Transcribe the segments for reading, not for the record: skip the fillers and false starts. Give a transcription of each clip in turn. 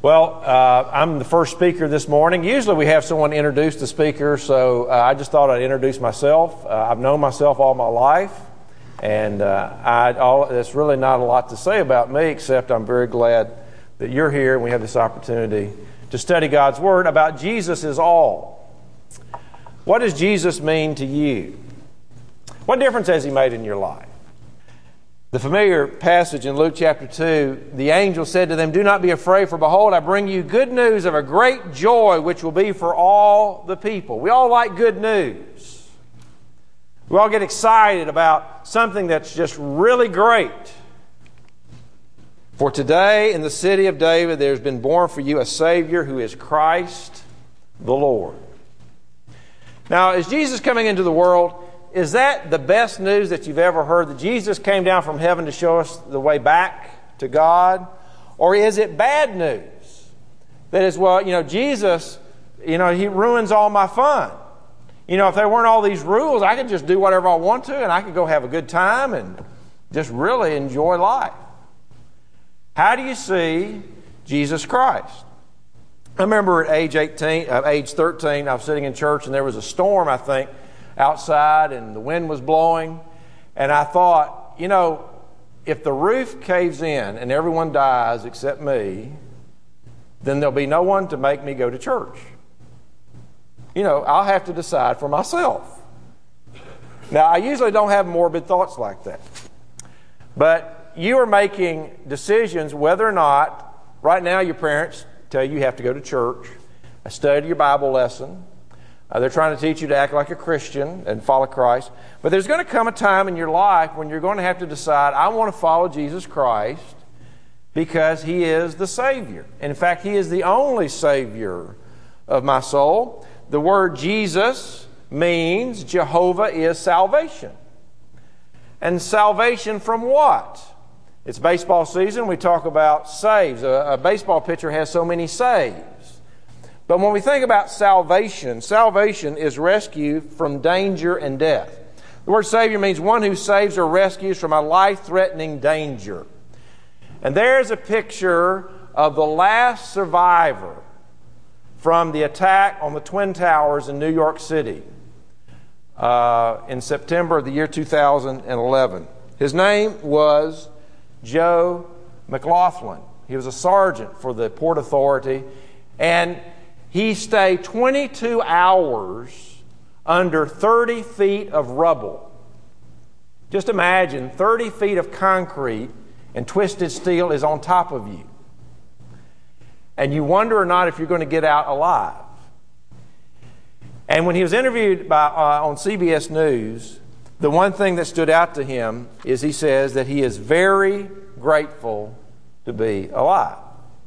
Well, I'm the first speaker this morning. Usually we have someone introduce the speaker, so I just thought I'd introduce myself. I've known myself all my life, and there's really not a lot to say about me, except I'm very glad that you're here and we have this opportunity to study God's Word about Jesus is all. What does Jesus mean to you? What difference has He made in your life? The familiar passage in Luke chapter 2, the angel said to them, "Do not be afraid, for behold, I bring you good news of a great joy, which will be for all the people." We all like good news. We all get excited about something that's just really great. "For today in the city of David there has been born for you a Savior who is Christ the Lord." Now, is Jesus coming into the world? Is that the best news that you've ever heard, that Jesus came down from heaven to show us the way back to God? Or is it bad news? That is, Jesus, He ruins all my fun. If there weren't all these rules, I could just do whatever I want to, and I could go have a good time and just really enjoy life. How do you see Jesus Christ? I remember at age 13, I was sitting in church, and there was a storm, I think, outside, and the wind was blowing, and I thought, if the roof caves in and everyone dies except me, then there'll be no one to make me go to church. I'll have to decide for myself. Now, I usually don't have morbid thoughts like that, but you are making decisions whether or not, right now your parents tell you have to go to church, study your Bible lesson. They're trying to teach you to act like a Christian and follow Christ. But there's going to come a time in your life when you're going to have to decide, I want to follow Jesus Christ because He is the Savior. And in fact, He is the only Savior of my soul. The word Jesus means Jehovah is salvation. And salvation from what? It's baseball season. We talk about saves. A baseball pitcher has so many saves. But when we think about salvation, salvation is rescue from danger and death. The word Savior means one who saves or rescues from a life-threatening danger. And there's a picture of the last survivor from the attack on the Twin Towers in New York City in September of the year 2011. His name was Joe McLaughlin. He was a sergeant for the Port Authority, and he stayed 22 hours under 30 feet of rubble. Just imagine 30 feet of concrete and twisted steel is on top of you. And you wonder or not if you're going to get out alive. And when he was interviewed on CBS News, the one thing that stood out to him is he says that he is very grateful to be alive.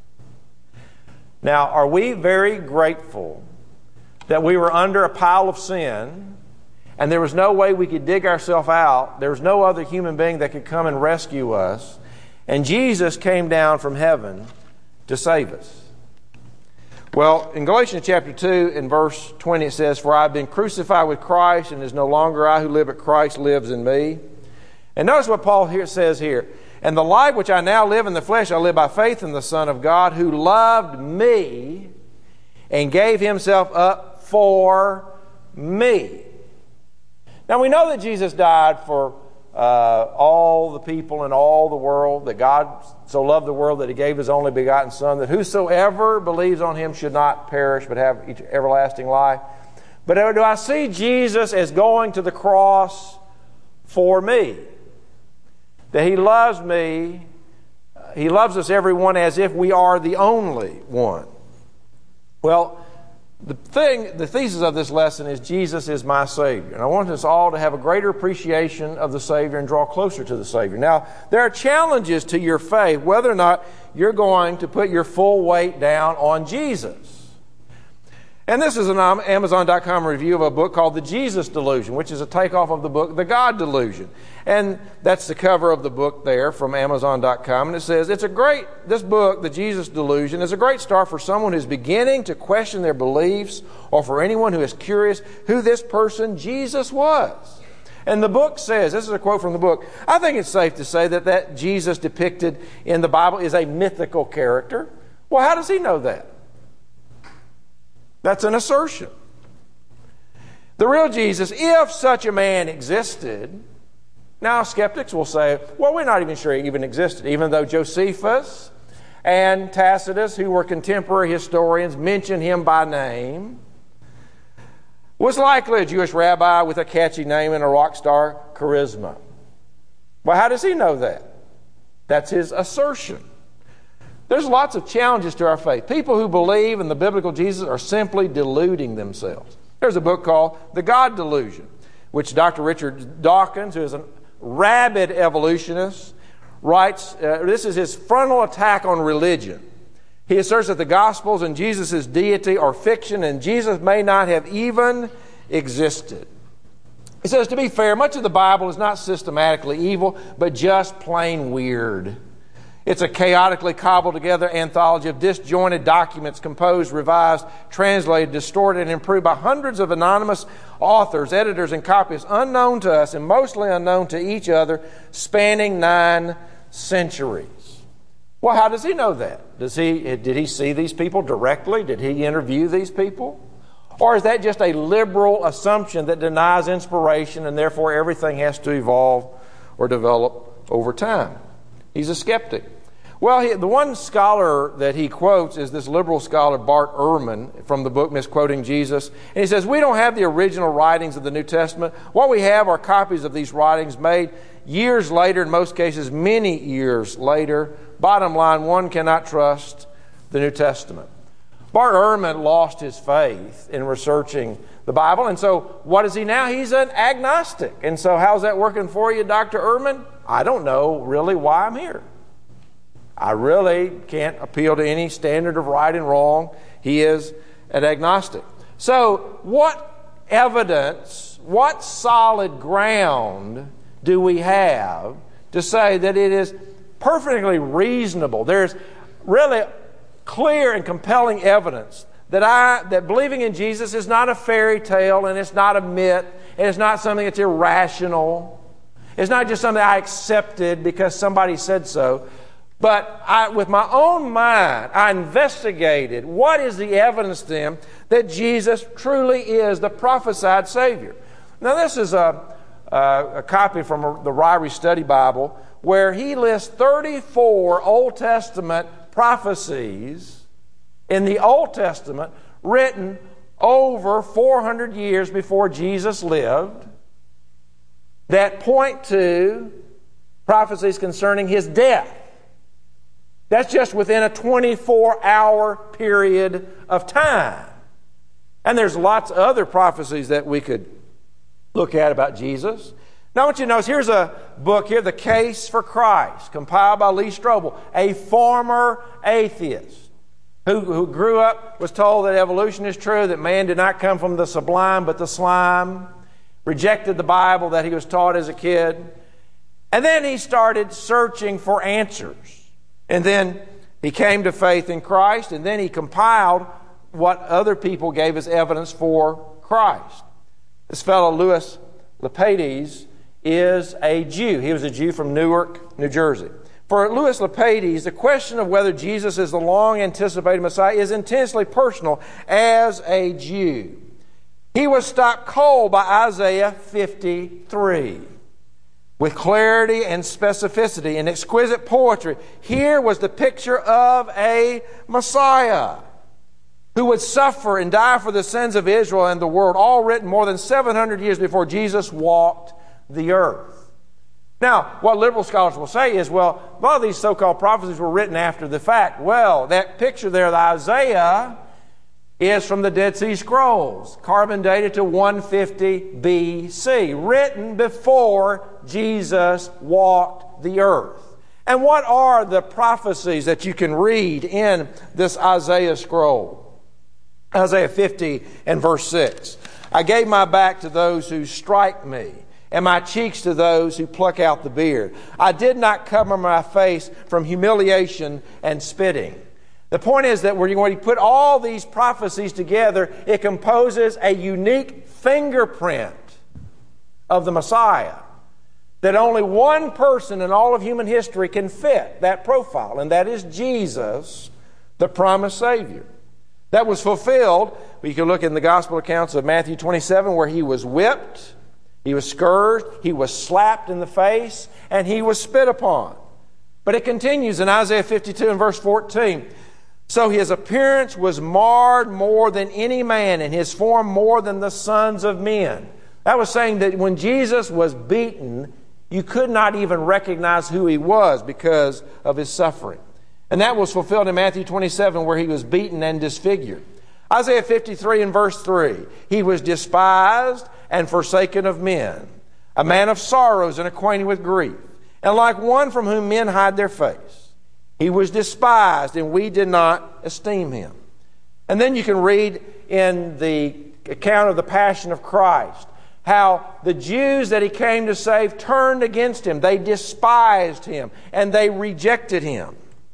Now, are we very grateful that we were under a pile of sin and there was no way we could dig ourselves out? There was no other human being that could come and rescue us. And Jesus came down from heaven to save us. Well, in Galatians chapter 2 in verse 20 it says, "For I have been crucified with Christ, and it is no longer I who live, but Christ lives in me." And notice what Paul says here. "And the life which I now live in the flesh, I live by faith in the Son of God, who loved me and gave Himself up for me." Now we know that Jesus died for all the people in all the world, that God so loved the world that He gave His only begotten Son, that whosoever believes on Him should not perish but have everlasting life. But do I see Jesus as going to the cross for me? That He loves me, He loves us everyone as if we are the only one. Well, the thesis of this lesson is Jesus is my Savior. And I want us all to have a greater appreciation of the Savior and draw closer to the Savior. Now, there are challenges to your faith whether or not you're going to put your full weight down on Jesus. And this is an Amazon.com review of a book called The Jesus Delusion, which is a takeoff of the book The God Delusion. And that's the cover of the book there from Amazon.com. And it says, this book, The Jesus Delusion, is a great start for someone who's beginning to question their beliefs, or for anyone who is curious who this person Jesus was. And the book says, this is a quote from the book, "I think it's safe to say that Jesus depicted in the Bible is a mythical character. Well, how does he know that? That's an assertion. The real Jesus, if such a man existed, now skeptics will say, well, we're not even sure he even existed, even though Josephus and Tacitus, who were contemporary historians, mention him by name, was likely a Jewish rabbi with a catchy name and a rock star charisma. Well, how does he know that? That's his assertion. There's lots of challenges to our faith. People who believe in the biblical Jesus are simply deluding themselves. There's a book called The God Delusion, which Dr. Richard Dawkins, who is a rabid evolutionist, writes. This is his frontal attack on religion. He asserts that the Gospels and Jesus' deity are fiction and Jesus may not have even existed. He says, to be fair, much of the Bible is not systematically evil, but just plain weird. It's a chaotically cobbled together anthology of disjointed documents composed, revised, translated, distorted, and improved by hundreds of anonymous authors, editors, and copyists unknown to us and mostly unknown to each other, spanning 9 centuries. Well, how does he know that? Did he see these people directly? Did he interview these people? Or is that just a liberal assumption that denies inspiration and therefore everything has to evolve or develop over time? He's a skeptic. Well, the one scholar that he quotes is this liberal scholar, Bart Ehrman, from the book Misquoting Jesus. And he says, we don't have the original writings of the New Testament. What we have are copies of these writings made years later, in most cases many years later. Bottom line, one cannot trust the New Testament. Bart Ehrman lost his faith in researching the Bible. And so what is he now? He's an agnostic. And so how's that working for you, Dr. Ehrman? I don't know really why I'm here. I really can't appeal to any standard of right and wrong. He is an agnostic. So what evidence, what solid ground do we have to say that it is perfectly reasonable? There's really clear and compelling evidence that believing in Jesus is not a fairy tale and it's not a myth and it's not something that's irrational. It's not just something I accepted because somebody said so. But with my own mind, I investigated what is the evidence then that Jesus truly is the prophesied Savior. Now this is a copy from the Ryrie Study Bible where he lists 34 Old Testament prophecies in the Old Testament written over 400 years before Jesus lived that point to prophecies concerning his death. That's just within a 24-hour period of time. And there's lots of other prophecies that we could look at about Jesus. Now, I want you to notice, here's a book here, The Case for Christ, compiled by Lee Strobel, a former atheist who grew up, was told that evolution is true, that man did not come from the sublime but the slime, rejected the Bible that he was taught as a kid. And then he started searching for answers. And then he came to faith in Christ, and then he compiled what other people gave as evidence for Christ. This fellow, Louis Lapades, is a Jew. He was a Jew from Newark, New Jersey. For Louis Lapades, the question of whether Jesus is the long-anticipated Messiah is intensely personal as a Jew. He was stopped cold by Isaiah 53. With clarity and specificity and exquisite poetry, here was the picture of a Messiah who would suffer and die for the sins of Israel and the world, all written more than 700 years before Jesus walked the earth. Now, what liberal scholars will say is, well, a lot of these so-called prophecies were written after the fact. Well, that picture there, the Isaiah, is from the Dead Sea Scrolls, carbon dated to 150 BC, written before Jesus walked the earth. And what are the prophecies that you can read in this Isaiah scroll? Isaiah 50 and verse 6. I gave my back to those who strike me, and my cheeks to those who pluck out the beard. I did not cover my face from humiliation and spitting. The point is that when you put all these prophecies together, it composes a unique fingerprint of the Messiah that only one person in all of human history can fit that profile, and that is Jesus, the promised Savior. That was fulfilled. You can look in the gospel accounts of Matthew 27 where he was whipped, he was scourged, he was slapped in the face, and he was spit upon. But it continues in Isaiah 52 and verse 14. So his appearance was marred more than any man, and his form more than the sons of men. That was saying that when Jesus was beaten, you could not even recognize who he was because of his suffering. And that was fulfilled in Matthew 27 where he was beaten and disfigured. Isaiah 53 and verse 3. He was despised and forsaken of men, a man of sorrows and acquainted with grief, and like one from whom men hide their face. He was despised, and we did not esteem him. And then you can read in the account of the Passion of Christ how the Jews that he came to save turned against him. They despised him, and they rejected him.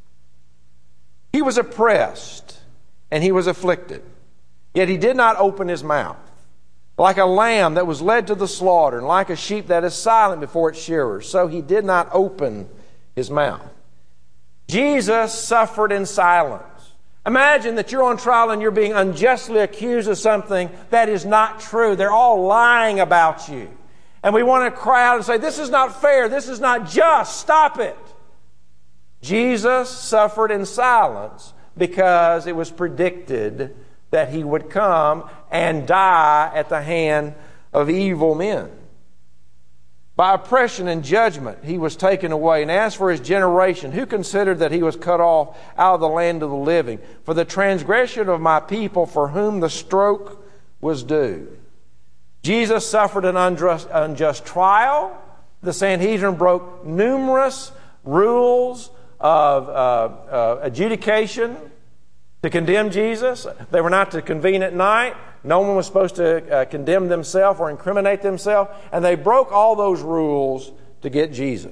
He was oppressed, and he was afflicted. Yet he did not open his mouth. Like a lamb that was led to the slaughter, and like a sheep that is silent before its shearers, so he did not open his mouth. Jesus suffered in silence. Imagine that you're on trial and you're being unjustly accused of something that is not true. They're all lying about you. And we want to cry out and say, this is not fair, this is not just, stop it. Jesus suffered in silence because it was predicted that he would come and die at the hand of evil men. By oppression and judgment he was taken away. And as for his generation, who considered that he was cut off out of the land of the living? For the transgression of my people, for whom the stroke was due. Jesus suffered an unjust trial. The Sanhedrin broke numerous rules of adjudication to condemn Jesus. They were not to convene at night. No one was supposed to condemn themselves or incriminate themselves. And they broke all those rules to get Jesus.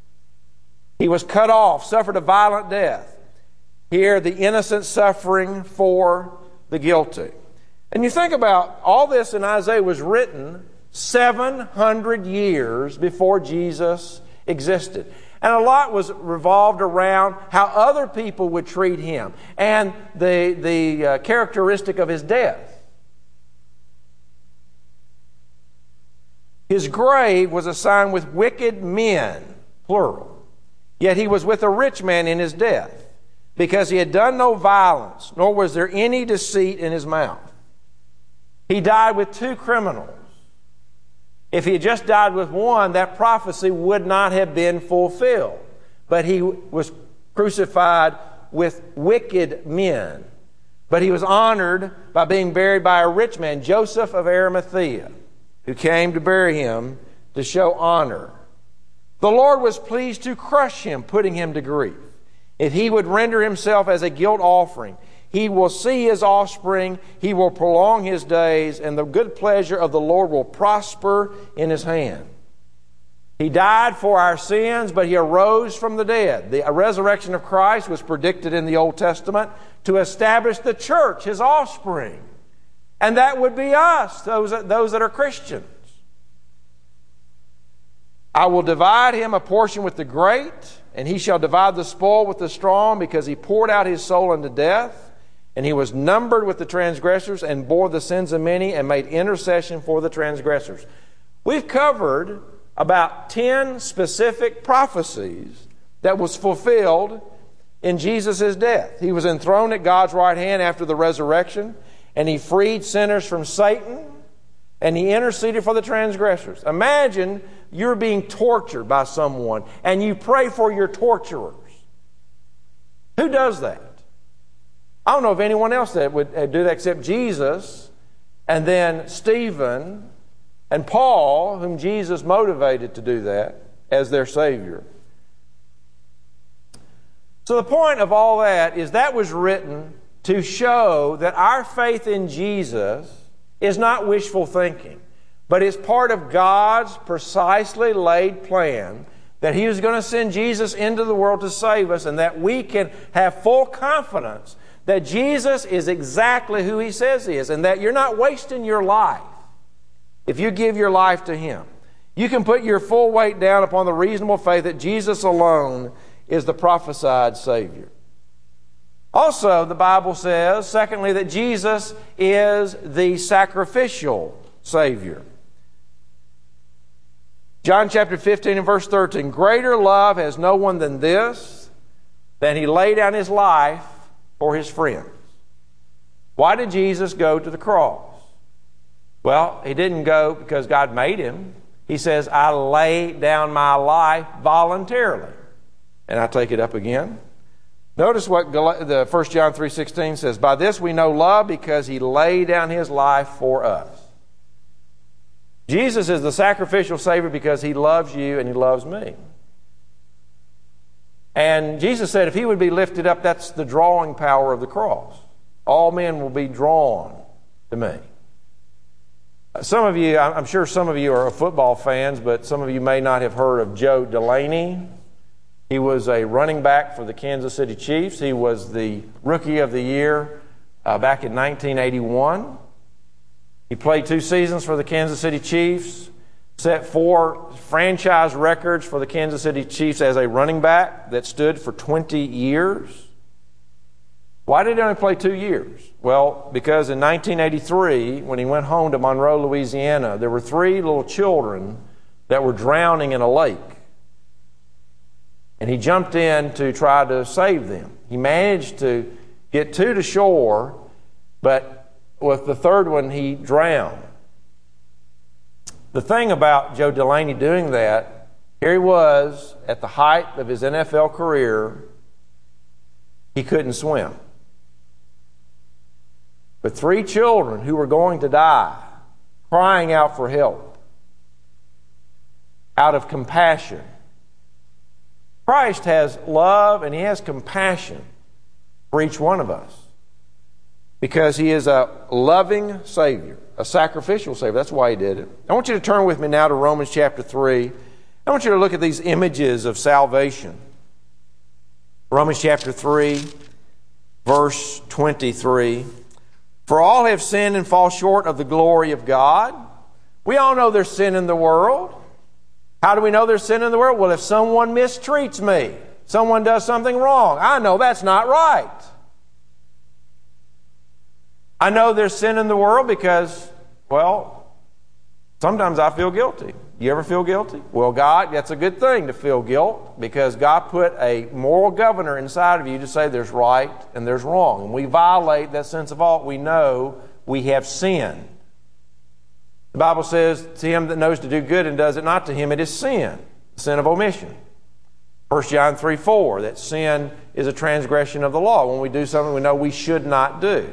He was cut off, suffered a violent death. Here, the innocent suffering for the guilty. And you think about all this in Isaiah was written 700 years before Jesus existed. And a lot was revolved around how other people would treat him and the characteristic of his death. His grave was assigned with wicked men, plural. Yet he was with a rich man in his death, because he had done no violence, nor was there any deceit in his mouth. He died with two criminals. If he had just died with one, that prophecy would not have been fulfilled. But he was crucified with wicked men. But he was honored by being buried by a rich man, Joseph of Arimathea, who came to bury him to show honor. The Lord was pleased to crush him, putting him to grief. If he would render himself as a guilt offering, he will see his offspring, he will prolong his days, and the good pleasure of the Lord will prosper in his hand. He died for our sins, but he arose from the dead. The resurrection of Christ was predicted in the Old Testament to establish the church, his offspring. And that would be us, those that are Christians. I will divide him a portion with the great, and he shall divide the spoil with the strong, because he poured out his soul unto death. And he was numbered with the transgressors and bore the sins of many and made intercession for the transgressors. We've covered about 10 specific prophecies that was fulfilled in Jesus' death. He was enthroned at God's right hand after the resurrection, and he freed sinners from Satan, and he interceded for the transgressors. Imagine you're being tortured by someone, and you pray for your torturers. Who does that? I don't know of anyone else that would do that except Jesus, and then Stephen and Paul, whom Jesus motivated to do that as their Savior. So the point of all that is that was written to show that our faith in Jesus is not wishful thinking, but it's part of God's precisely laid plan that He was going to send Jesus into the world to save us, and that we can have full confidence that Jesus is exactly who He says He is, and that you're not wasting your life if you give your life to Him. You can put your full weight down upon the reasonable faith that Jesus alone is the prophesied Savior. also, the Bible says, secondly, that Jesus is the sacrificial Savior. John chapter 15 and verse 13, greater love has no one than this, than he lay down his life for his friends. Why did Jesus go to the cross? Well, he didn't go because God made him. He says, I lay down my life voluntarily. And I take it up again. Notice what the 1 John 3:16 says, by this we know love because he laid down his life for us. Jesus is the sacrificial Savior because he loves you and he loves me. And Jesus said if he would be lifted up, that's the drawing power of the cross. All men will be drawn to me. Some of you, I'm sure some of you are football fans, but some of you may not have heard of Joe Delaney. He was a running back for the Kansas City Chiefs. He was the Rookie of the Year back in 1981. He played 2 seasons for the Kansas City Chiefs, set 4 franchise records for the Kansas City Chiefs as a running back that stood for 20 years. Why did he only play 2 years? Well, because in 1983, when he went home to Monroe, Louisiana, there were 3 little children that were drowning in a lake. And he jumped in to try to save them. He managed to get 2 to shore, but with the 3rd one, he drowned. The thing about Joe Delaney doing that, here he was at the height of his NFL career, he couldn't swim. But 3 children who were going to die, crying out for help, out of compassion. Christ has love and he has compassion for each one of us because he is a loving Savior, a sacrificial Savior. That's why he did it. I want you to turn with me now to Romans chapter 3. I want you to look at these images of salvation. Romans chapter 3, verse 23. For all have sinned and fall short of the glory of God. We all know there's sin in the world. How do we know there's sin in the world? Well, if someone mistreats me, someone does something wrong, I know that's not right. I know there's sin in the world because, well, sometimes I feel guilty. You ever feel guilty? Well, God, that's a good thing to feel guilt because God put a moral governor inside of you to say there's right and there's wrong. And we violate that sense of ought. We know we have sinned. The Bible says, to him that knows to do good and does it not, to him it is sin, sin of omission. 1 John 3:4, that sin is a transgression of the law. When we do something we know we should not do.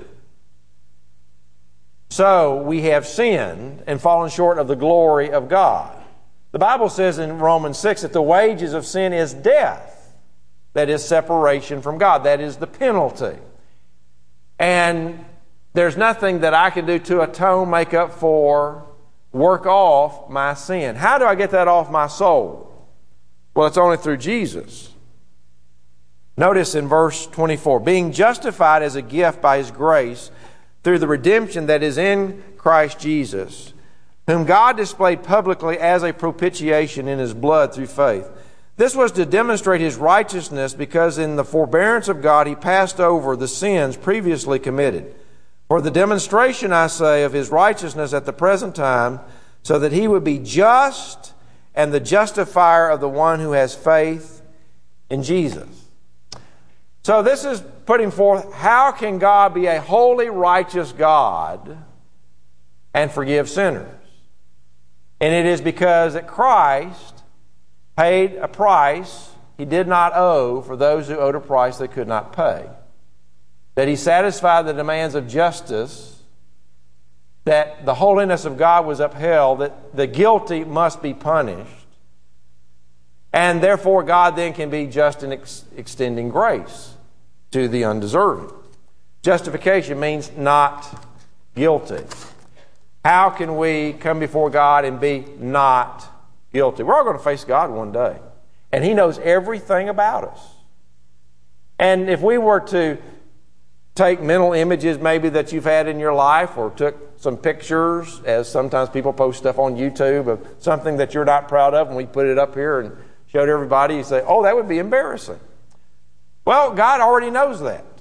So we have sinned and fallen short of the glory of God. The Bible says in Romans 6 that the wages of sin is death. That is separation from God. That is the penalty. And there's nothing that I can do to atone, make up for, work off my sin. How do I get that off my soul? Well, it's only through Jesus. Notice in verse 24, being justified as a gift by His grace through the redemption that is in Christ Jesus, whom God displayed publicly as a propitiation in His blood through faith. This was to demonstrate His righteousness because in the forbearance of God He passed over the sins previously committed. For the demonstration, I say, of His righteousness at the present time, so that He would be just and the justifier of the one who has faith in Jesus. So this is putting forth, how can God be a holy, righteous God and forgive sinners? And it is because that Christ paid a price He did not owe for those who owed a price they could not pay. That He satisfied the demands of justice, that the holiness of God was upheld, that the guilty must be punished, and therefore God then can be just in extending grace to the undeserving. Justification means not guilty. How can we come before God and be not guilty? We're all going to face God one day, and He knows everything about us. And if we were to take mental images maybe that you've had in your life, or took some pictures, as sometimes people post stuff on YouTube of something that you're not proud of, and we put it up here and showed everybody, you say, oh, that would be embarrassing. Well, God already knows that.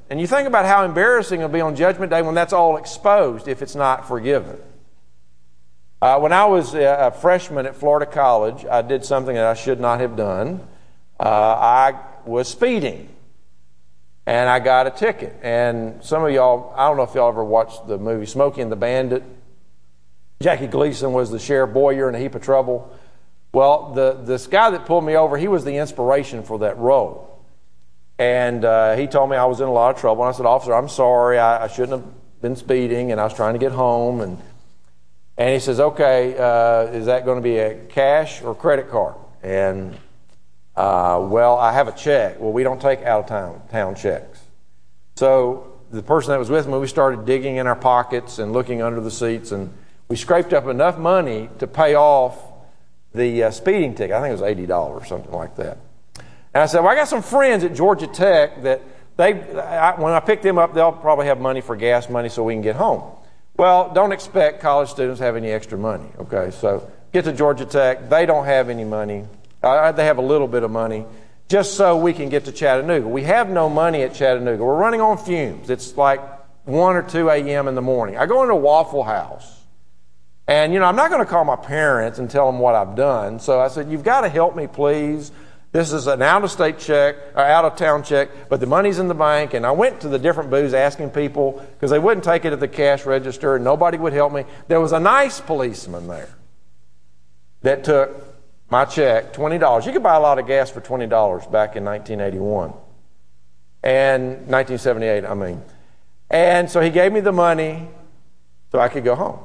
And you think about how embarrassing it'll be on Judgment Day when that's all exposed if it's not forgiven. When I was a freshman at Florida College, I did something that I should not have done. I was speeding, and I got a ticket. And some of y'all, I don't know if y'all ever watched the movie Smokey and the Bandit. Jackie Gleason was the Sheriff Boyer in A Heap of Trouble. Well, this guy that pulled me over, he was the inspiration for that role. And he told me I was in a lot of trouble. And I said, "Officer, I'm sorry. I shouldn't have been speeding, and I was trying to get home." And he says, "Okay, is that going to be a cash or credit card?" And, well, I have a check. Well, we don't take out-of-town checks. So the person that was with me, we started digging in our pockets and looking under the seats, and we scraped up enough money to pay off the speeding ticket. I think it was $80 or something like that. And I said, "Well, I got some friends at Georgia Tech that when I pick them up, they'll probably have money for gas money so we can get home." Well, don't expect college students to have any extra money, okay? So get to Georgia Tech. They don't have any money. They have a little bit of money just so we can get to Chattanooga. We have no money at Chattanooga. We're running on fumes. It's like 1 or 2 a.m. in the morning. I go into Waffle House, and, I'm not going to call my parents and tell them what I've done. So I said, "You've got to help me, please. This is an out-of-state check, or out-of-town check, but the money's in the bank." And I went to the different booths asking people, because they wouldn't take it at the cash register, and nobody would help me. There was a nice policeman there that took my check, $20. You could buy a lot of gas for $20 back in 1981. And 1978, I mean. And so he gave me the money so I could go home.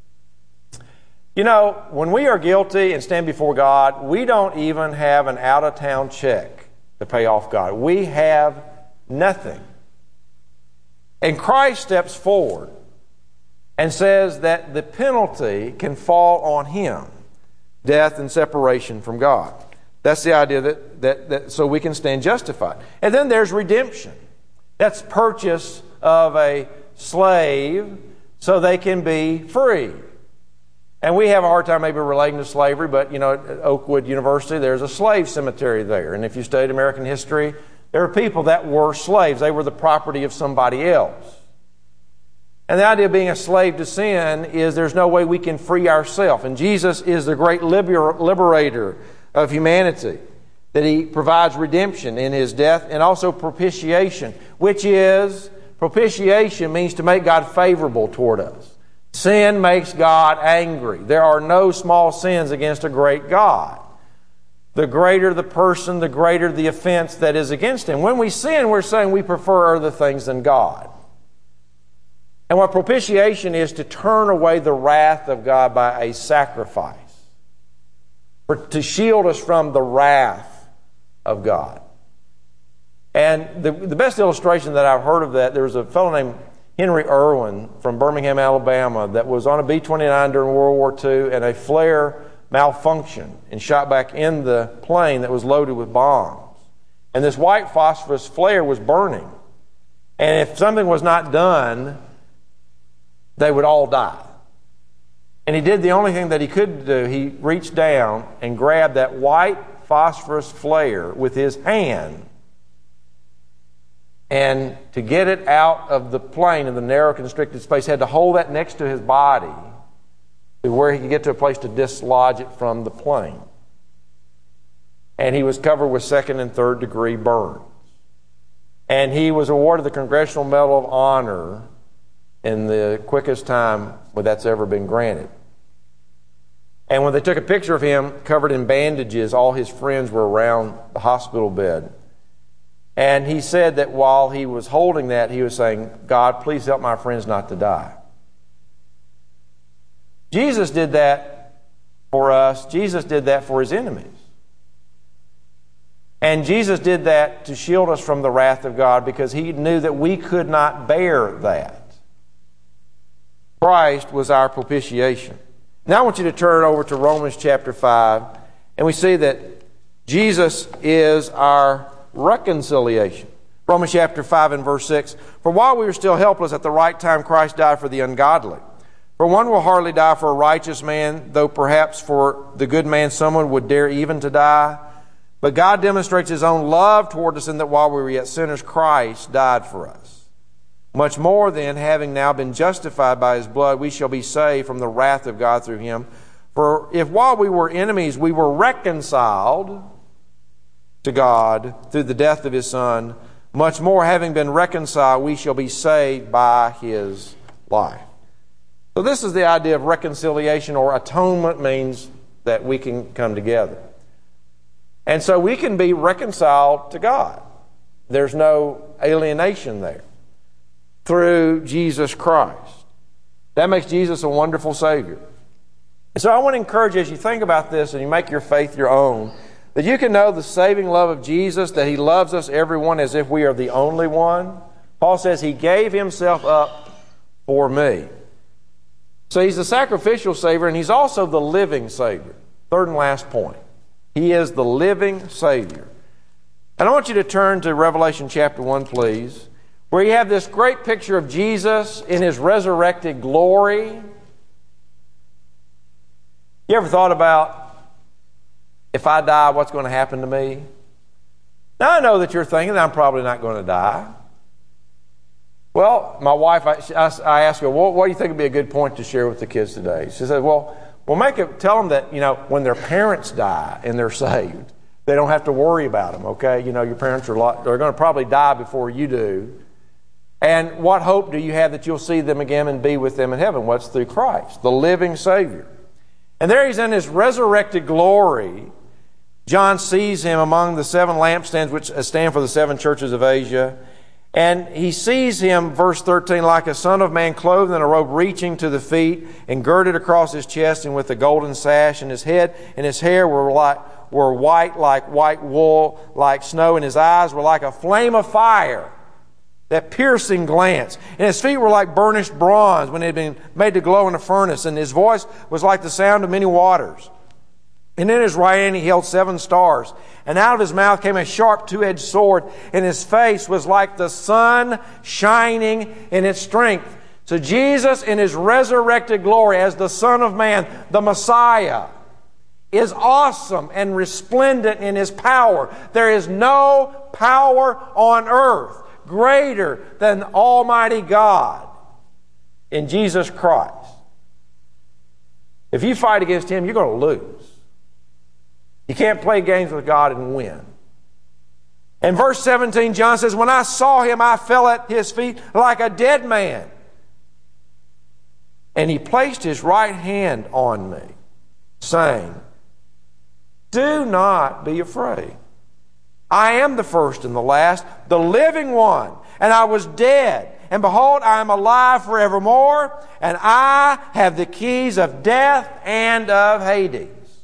When we are guilty and stand before God, we don't even have an out-of-town check to pay off God. We have nothing. And Christ steps forward and says that the penalty can fall on Him, death and separation from God. That's the idea that so we can stand justified. And then there's redemption. That's purchase of a slave so they can be free. And we have a hard time maybe relating to slavery, but, at Oakwood University, there's a slave cemetery there. And if you studied American history, there are people that were slaves. They were the property of somebody else. And the idea of being a slave to sin is there's no way we can free ourselves. And Jesus is the great liberator of humanity, that He provides redemption in His death and also propitiation, propitiation means to make God favorable toward us. Sin makes God angry. There are no small sins against a great God. The greater the person, the greater the offense that is against Him. When we sin, we're saying we prefer other things than God. And what propitiation is, to turn away the wrath of God by a sacrifice, to shield us from the wrath of God. And the best illustration that I've heard of that, there was a fellow named Henry Irwin from Birmingham, Alabama, that was on a B-29 during World War II, and a flare malfunctioned and shot back in the plane that was loaded with bombs. And this white phosphorus flare was burning. And if something was not done, they would all die. And he did the only thing that he could do. He reached down and grabbed that white phosphorus flare with his hand, and to get it out of the plane in the narrow constricted space, had to hold that next to his body to where he could get to a place to dislodge it from the plane. And he was covered with 2nd and 3rd degree burns. And he was awarded the Congressional Medal of Honor in the quickest time that's ever been granted. And when they took a picture of him covered in bandages, all his friends were around the hospital bed. And he said that while he was holding that, he was saying, "God, please help my friends not to die." Jesus did that for us. Jesus did that for His enemies. And Jesus did that to shield us from the wrath of God, because He knew that we could not bear that. Christ was our propitiation. Now I want you to turn over to Romans chapter 5, and we see that Jesus is our reconciliation. Romans chapter 5 and verse 6. "For while we were still helpless, at the right time Christ died for the ungodly. For one will hardly die for a righteous man, though perhaps for the good man someone would dare even to die. But God demonstrates His own love toward us in that while we were yet sinners, Christ died for us. Much more then, having now been justified by His blood, we shall be saved from the wrath of God through Him. For if while we were enemies, we were reconciled to God through the death of His Son, much more, having been reconciled, we shall be saved by His life. So this is the idea of reconciliation, or atonement means that we can come together. And so we can be reconciled to God. There's no alienation there through Jesus Christ. That makes Jesus a wonderful Savior. And so I want to encourage you, as you think about this and you make your faith your own, that you can know the saving love of Jesus, that He loves us, everyone, as if we are the only one. Paul says He gave Himself up for me. So He's the sacrificial Savior, and He's also the living Savior. Third and last point. He is the living Savior. And I want you to turn to Revelation chapter 1, please, where you have this great picture of Jesus in His resurrected glory. You ever thought about, if I die, what's going to happen to me? Now, I know that you're thinking that I'm probably not going to die. Well, my wife, I asked her, well, what do you think would be a good point to share with the kids today? She said, well, tell them that, when their parents die and they're saved, they don't have to worry about them, okay? Your parents are going to probably die before you do. And what hope do you have that you'll see them again and be with them in heaven? Well, it's through Christ, the living Savior. And there He's in His resurrected glory. John sees Him among the 7 lampstands, which stand for the 7 churches of Asia. And he sees Him, verse 13, like a son of man clothed in a robe reaching to the feet and girded across his chest and with a golden sash, and his head and his hair were white like white wool, like snow, and his eyes were like a flame of fire, that piercing glance. And his feet were like burnished bronze when it had been made to glow in a furnace, and his voice was like the sound of many waters. And in his right hand He held 7 stars. And out of His mouth came a sharp 2-edged sword, and His face was like the sun shining in its strength. So Jesus in His resurrected glory as the Son of Man, the Messiah, is awesome and resplendent in His power. There is no power on earth greater than Almighty God in Jesus Christ. If you fight against Him, you're going to lose. You can't play games with God and win. In verse 17, John says, when I saw Him, I fell at His feet like a dead man. And He placed His right hand on me, saying, do not be afraid. I am the first and the last, the living one. And I was dead. And behold, I am alive forevermore. And I have the keys of death and of Hades.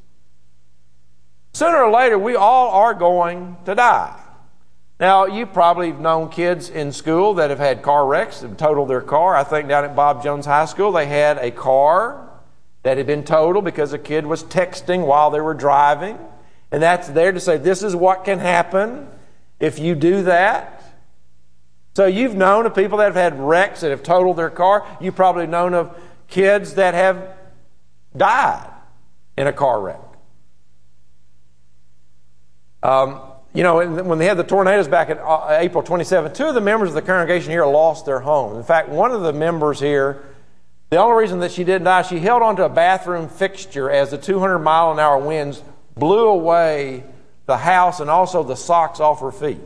Sooner or later, we all are going to die. Now, you probably have known kids in school that have had car wrecks and totaled their car. I think down at Bob Jones High School, they had a car that had been totaled because a kid was texting while they were driving. And that's there to say, this is what can happen if you do that. So you've known of people that have had wrecks that have totaled their car. You've probably known of kids that have died in a car wreck. When they had the tornadoes back in April 27, 2 of the members of the congregation here lost their homes. In fact, one of the members here, the only reason that she didn't die, she held onto a bathroom fixture as the 200-mile-an-hour winds blew away the house and also the socks off her feet.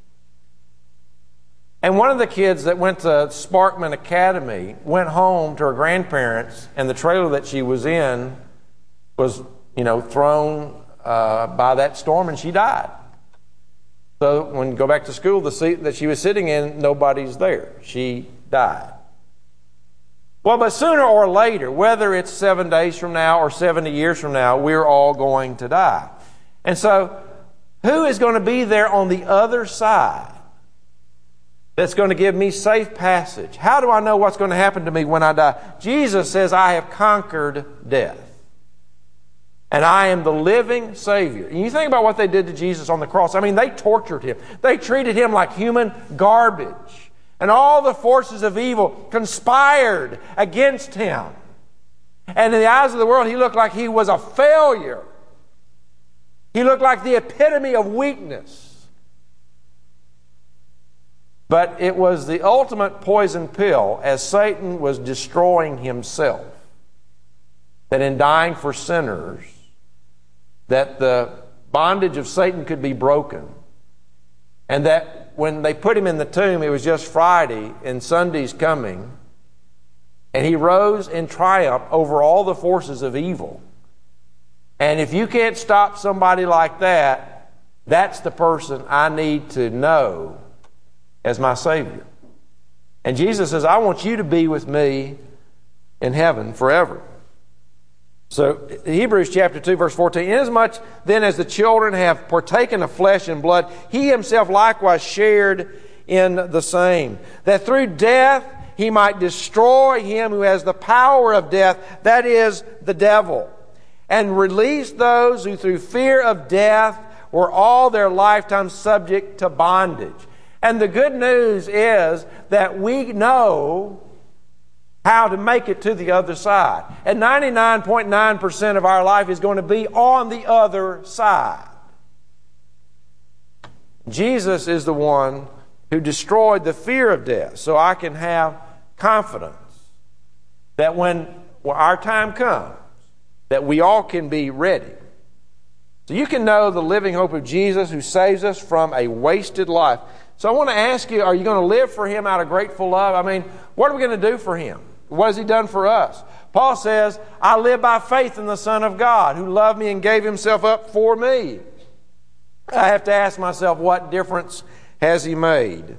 And one of the kids that went to Sparkman Academy went home to her grandparents, and the trailer that she was in was, thrown by that storm, and she died. So when you go back to school, the seat that she was sitting in, nobody's there. She died. Well, but sooner or later, whether it's 7 days from now or 70 years from now, we're all going to die. And so, who is going to be there on the other side that's going to give me safe passage? How do I know what's going to happen to me when I die? Jesus says, I have conquered death. And I am the living Savior. And you think about what they did to Jesus on the cross. I mean, they tortured Him. They treated Him like human garbage. And all the forces of evil conspired against Him. And in the eyes of the world, He looked like He was a failure. He looked like the epitome of weakness. But it was the ultimate poison pill as Satan was destroying himself, that in dying for sinners, that the bondage of Satan could be broken, and that when they put him in the tomb, it was just Friday and Sunday's coming, and he rose in triumph over all the forces of evil. And if you can't stop somebody like that, that's the person I need to know as my Savior. And Jesus says, I want you to be with me in heaven forever. So Hebrews chapter 2, verse 14, inasmuch then as the children have partaken of flesh and blood, he himself likewise shared in the same, that through death he might destroy him who has the power of death, that is, the devil, and release those who through fear of death were all their lifetime subject to bondage. And the good news is that we know how to make it to the other side. And 99.9% of our life is going to be on the other side. Jesus is the one who destroyed the fear of death, so I can have confidence that when our time comes, that we all can be ready. So you can know the living hope of Jesus who saves us from a wasted life. So I want to ask you, are you going to live for Him out of grateful love? I mean, what are we going to do for Him? What has He done for us? Paul says, I live by faith in the Son of God who loved me and gave Himself up for me. I have to ask myself, what difference has He made?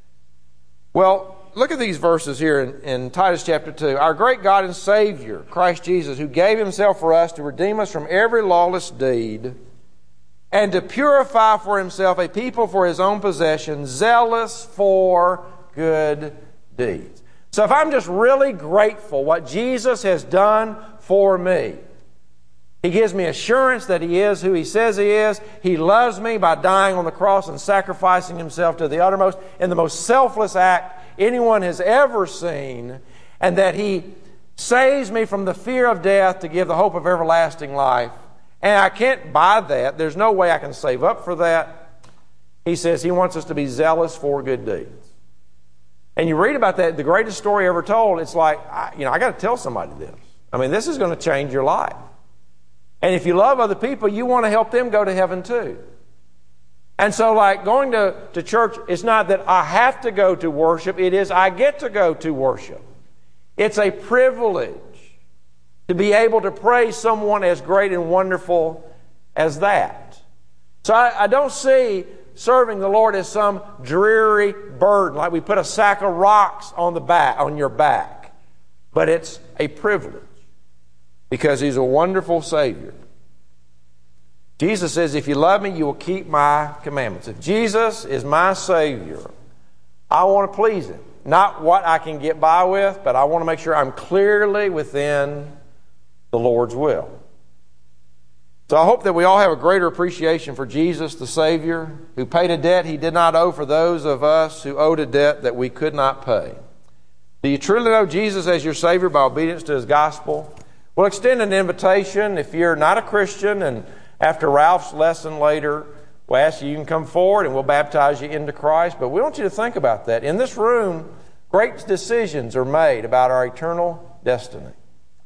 Well, look at these verses here in Titus chapter 2. Our great God and Savior, Christ Jesus, who gave Himself for us to redeem us from every lawless deed and to purify for Himself a people for His own possession, zealous for good deeds. So if I'm just really grateful what Jesus has done for me, He gives me assurance that He is who He says He is. He loves me by dying on the cross and sacrificing Himself to the uttermost in the most selfless act anyone has ever seen, and that He saves me from the fear of death to give the hope of everlasting life. And I can't buy that. There's no way I can save up for that. He says He wants us to be zealous for good deeds. And you read about that, the greatest story ever told, it's like, I got to tell somebody this. I mean, this is going to change your life. And if you love other people, you want to help them go to heaven too. And so like going to church, it's not that I have to go to worship. It is I get to go to worship. It's a privilege to be able to praise someone as great and wonderful as that. So I don't see serving the Lord as some dreary burden, like we put a sack of rocks on your back. But it's a privilege because He's a wonderful Savior. Jesus says, if you love me, you will keep my commandments. If Jesus is my Savior, I want to please Him. Not what I can get by with, but I want to make sure I'm clearly within the Lord's will. So I hope that we all have a greater appreciation for Jesus, the Savior, who paid a debt He did not owe for those of us who owed a debt that we could not pay. Do you truly know Jesus as your Savior by obedience to His gospel? We'll extend an invitation if you're not a Christian, and after Ralph's lesson later, we'll ask you can come forward and we'll baptize you into Christ. But we want you to think about that. In this room, great decisions are made about our eternal destiny.